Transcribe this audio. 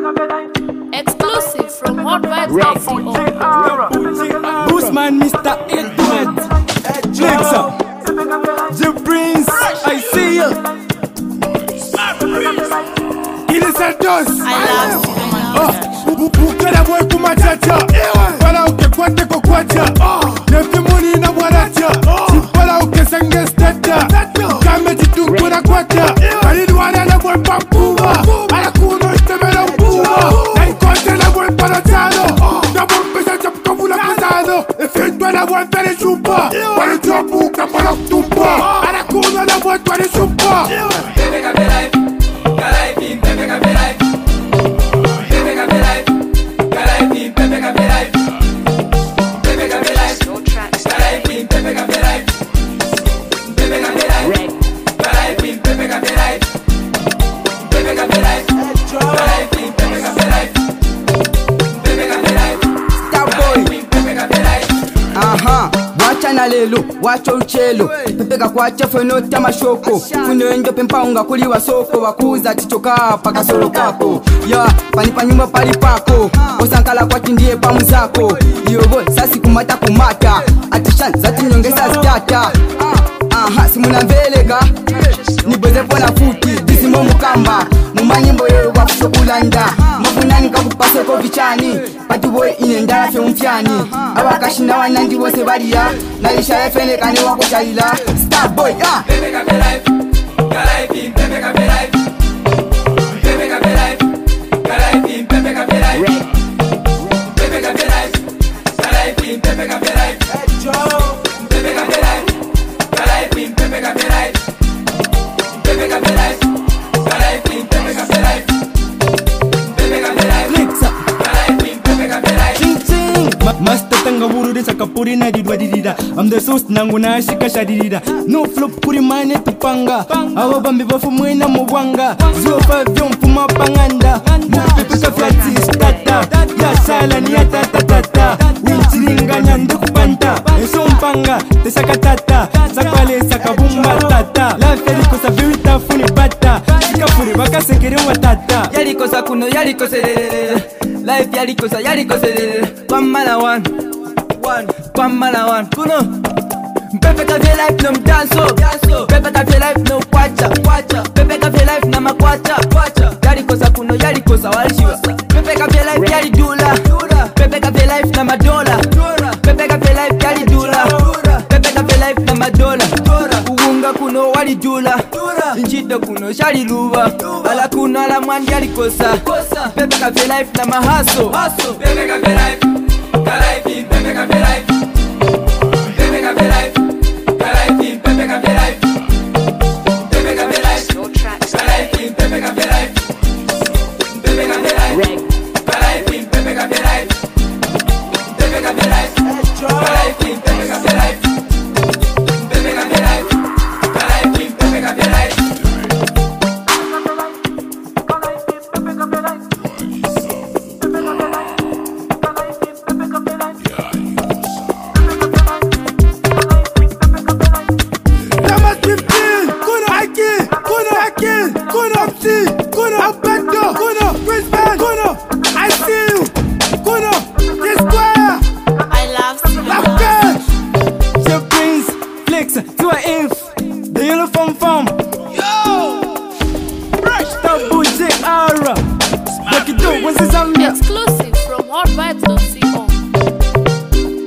Exclusive from HotVibes.co. Boostman, Mr. Edward, Flexa, J Prince, I see you. Il est Santos. Ukera boy kumachacha, wala ukekwate kokwacha, nefimuni na waracha, wala ukesenge steta, kame chitukura kwacha, kalidi wana na boy pampuma, ala kuno istemela mpuma, na inkote na boy paratano, na boy pesa chapukavula pesano, efeitwa na boy fere chupa, wale chopu kapala kutumpa, ala kuno na boy twale chupa. Bebe kabe life, kalaifi, bebe kabe life. Lelo wacho uchelo pepeka kwacha feno tamashoko funendo pempaunga kuliwa soko wakuza chichoka paka solo kapo ya pani nyumba pali pako osankala kwa tindie pamuzako yobo sasi kumata atishan zati nyongeza stata simuna mvelega niboze pona futi disimo mukamba mumanyimbo yo wakushokulanda mafunani kakupase ko vichani pati boy inendala fe umfyani abakashina wanandi bose baliya naisha efene kane wakushaila star boy Bebe kabe life, kalaifi, bebe kabe life. Bebe kabe life, kalaifi, bebe kabe life. Bebe kabe life, kalaifi, bebe kabe life. Bebe kabe life, kalaifi, bebe kabe life. Bebe kabe life, kalaifi, bebe kabe life. Bebe kabe life, kalaifi, bebe kabe life. Ching ching, master tanga buru de sakapuri na didwa didida. I'm the sauce nangu na shika shadidida. No flop kuri mane tupanga. Awa bambi bafu mwena mwanga. 05 mfuma panganda. Mupipika flati stata. Ya sala ni ya tatatata. Winchiringa nyandu kupanta. Eso mpanga, te sakatata. Sakwale sakabumba tata. La feriko sa verita funi bata. Sikapuri baka sekere watata. Yalikosa kuno yalikose life yalikose Pamala one kuno Pepe ka feel life no mdanso Pepe ka feel life no kwacha Pepe ka feel life na makwacha Yalikosa kuno yalikosa walishiwa Pepe ka feel life yali dula Pepe ka feel life na madola Pepe ka feel life yali dula Pepe ka feel life na madola Uunga kuno wali dula Njito kuno shali luva Ala kuno ala mwandi yalikosa Pepe ka feel life na mahaso Bebe kabe life, kalaifi, bebe kabe life. Bebe kabe life, kalaifi, bebe kabe life. Bebe kabe life, kalaifi, bebe kabe life. Bebe kabe life, kalaifi, bebe kabe life. Bebe kabe life, kalaifi, bebe kabe life. Bebe kabe life, kalaifi, bebe kabe life. The yellow fam Yo! Fresh Tabu J.R. Like you do, what's this on me? Exclusive